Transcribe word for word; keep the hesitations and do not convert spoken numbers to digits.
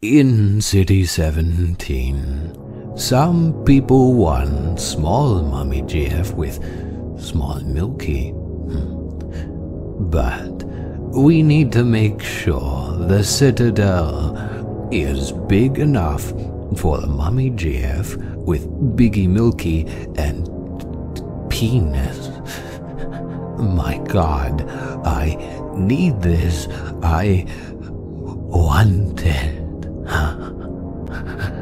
In City seventeen, some people want small Mummy G F with small Milky. But we need to make sure the Citadel is big enough for the Mummy G F with Biggie Milky and penis. My God, I need this. I want it.